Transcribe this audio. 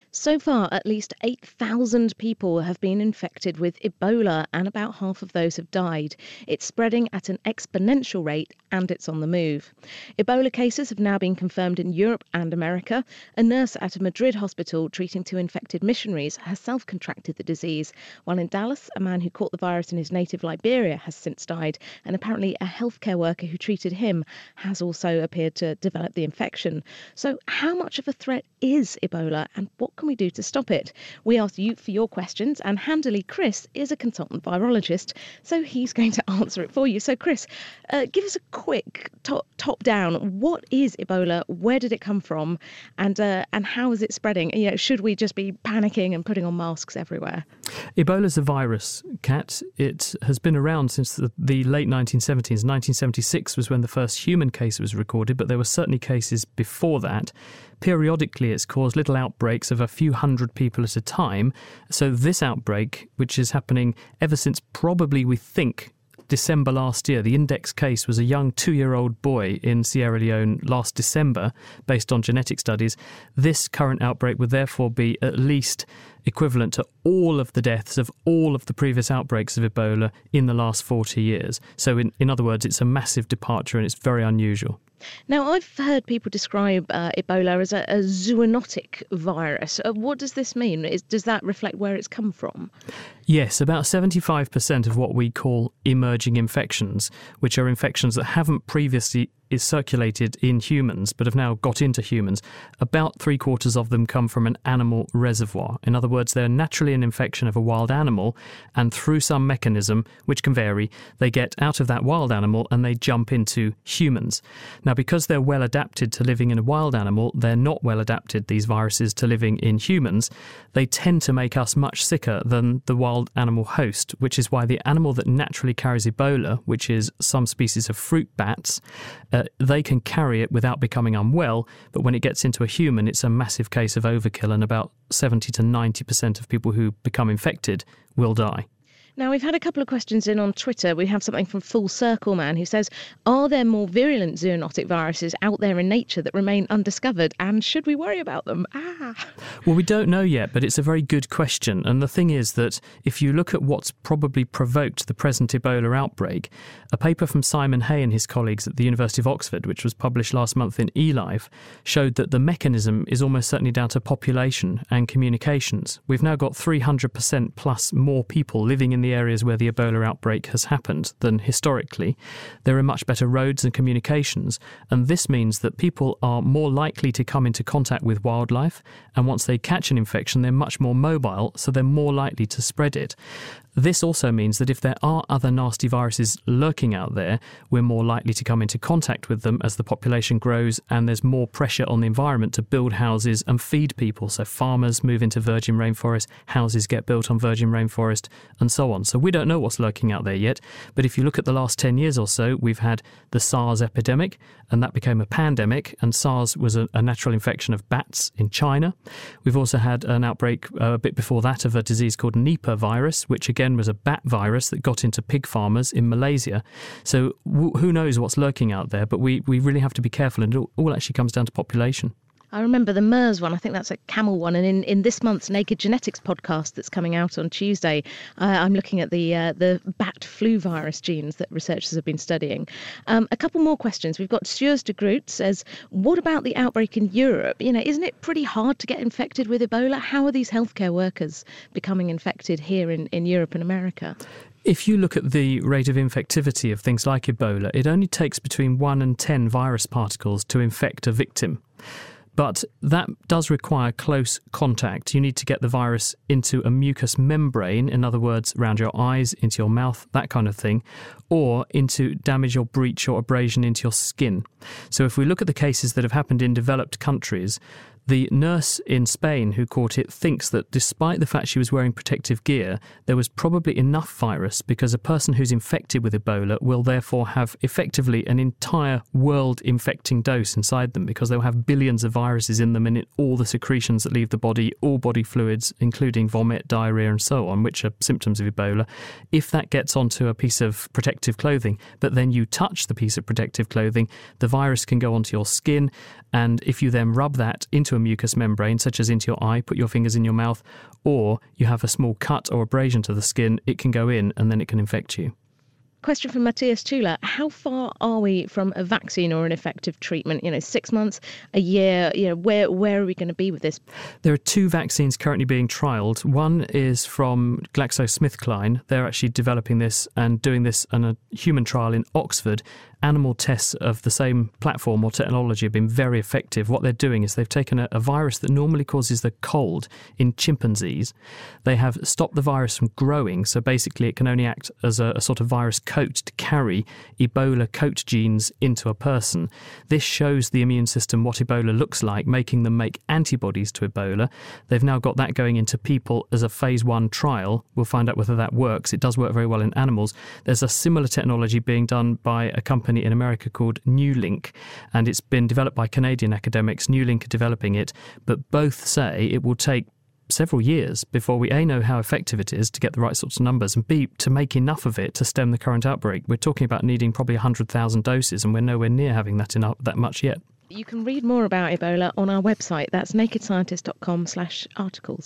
So far, at least 8,000 people have been infected with Ebola, and about half of those have died. It's spreading at an exponential rate, and it's on the move. Ebola cases have now been confirmed in Europe and America. A nurse at a Madrid hospital treating two infected missionaries herself contracted the disease, while in Dallas, a man who caught the virus in his native Liberia has since died, and apparently a healthcare worker who treated him has also appeared to develop the infection. So how much of a threat is Ebola, and what can we do to stop it? We asked you for your questions, and handily Chris is a consultant virologist, so he's going to answer it for you. So Chris, give us a quick top down. What is Ebola? Where did it come from? And how is it spreading? You know, should we just be panicking and putting on masks everywhere? Ebola is a virus, Kat. It has been around since the late 1970s. 1976 was when the first human case was recorded, but there were certainly cases before that. Periodically, it's caused little outbreaks of a few hundred people at a time. So this outbreak, which is happening ever since probably, we think, December last year, the index case was a young 2-year-old boy in Sierra Leone last December, based on genetic studies. This current outbreak would therefore be at least equivalent to all of the deaths of all of the previous outbreaks of Ebola in the last 40 years. So in other words, it's a massive departure and it's very unusual. Now, I've heard people describe Ebola as a zoonotic virus. What does this mean? Does that reflect where it's come from? Yes, about 75% of what we call emerging infections, which are infections that haven't previously circulated in humans but have now got into humans, about 3/4 of them come from an animal reservoir. In other words, they're naturally an infection of a wild animal, and through some mechanism, which can vary, they get out of that wild animal and they jump into humans. Now, because they're well adapted to living in a wild animal, they're not well adapted, these viruses, to living in humans. They tend to make us much sicker than the wild animal host, which is why the animal that naturally carries Ebola, which is some species of fruit bats, they can carry it without becoming unwell, but when it gets into a human, it's a massive case of overkill, and about 70 to 90% of people who become infected will die. Now, we've had a couple of questions in on Twitter. We have something from Full Circle Man who says, are there more virulent zoonotic viruses out there in nature that remain undiscovered, and should we worry about them? Well, we don't know yet, but it's a very good question. And the thing is that if you look at what's probably provoked the present Ebola outbreak, a paper from Simon Hay and his colleagues at the University of Oxford, which was published last month in eLife, showed that the mechanism is almost certainly down to population and communications. We've now got 300% plus more people living in the areas where the Ebola outbreak has happened than historically. There are much better roads and communications, and this means that people are more likely to come into contact with wildlife, and once they catch an infection, they're much more mobile, so they're more likely to spread it. This also means that if there are other nasty viruses lurking out there, we're more likely to come into contact with them as the population grows, and there's more pressure on the environment to build houses and feed people. So farmers move into virgin rainforest, houses get built on virgin rainforest, and so on. So we don't know what's lurking out there yet, but if you look at the last 10 years or so, we've had the SARS epidemic, and that became a pandemic, and SARS was a natural infection of bats in China. We've also had an outbreak a bit before that of a disease called Nipah virus, which again was a bat virus that got into pig farmers in Malaysia. So who knows what's lurking out there, but we really have to be careful, and it all actually comes down to population. I remember the MERS one. I think that's a camel one. And in this month's Naked Genetics podcast that's coming out on Tuesday, I'm looking at the bat flu virus genes that researchers have been studying. A couple more questions. We've got Suez de Groot says, what about the outbreak in Europe? You know, isn't it pretty hard to get infected with Ebola? How are these healthcare workers becoming infected here in Europe and America? If you look at the rate of infectivity of things like Ebola, it only takes between 1 and 10 virus particles to infect a victim. But that does require close contact. You need to get the virus into a mucous membrane, in other words, around your eyes, into your mouth, that kind of thing, or into damage or breach or abrasion into your skin. So if we look at the cases that have happened in developed countries, the nurse in Spain who caught it thinks that despite the fact she was wearing protective gear, there was probably enough virus, because a person who's infected with Ebola will therefore have effectively an entire world-infecting dose inside them, because they'll have billions of viruses in them and in all the secretions that leave the body, all body fluids, including vomit, diarrhea and so on, which are symptoms of Ebola. If that gets onto a piece of protective clothing, but then you touch the piece of protective clothing, the virus can go onto your skin And if you then rub that into a mucous membrane, such as into your eye, put your fingers in your mouth, or you have a small cut or abrasion to the skin, it can go in and then it can infect you. Question from Matthias Chula. How far are we from a vaccine or an effective treatment? 6 months, a year, where are we going to be with this? There are 2 vaccines currently being trialled. One is from GlaxoSmithKline. They're actually developing this and doing this in a human trial in Oxford. Animal tests of the same platform or technology have been very effective. What they're doing is they've taken a virus that normally causes the cold in chimpanzees. They have stopped the virus from growing, so basically it can only act as a sort of virus coat to carry Ebola coat genes into a person. This shows the immune system what Ebola looks like, making them make antibodies to Ebola. They've now got that going into people as a phase 1 trial. We'll find out whether that works. It does work very well in animals. There's a similar technology being done by a company in America called Newlink, and it's been developed by Canadian academics. Newlink are developing it, but both say it will take several years before we A, know how effective it is to get the right sorts of numbers, and B, to make enough of it to stem the current outbreak. We're talking about needing probably 100,000 doses, and we're nowhere near having that much yet. You can read more about Ebola on our website. That's nakedscientist.com/articles.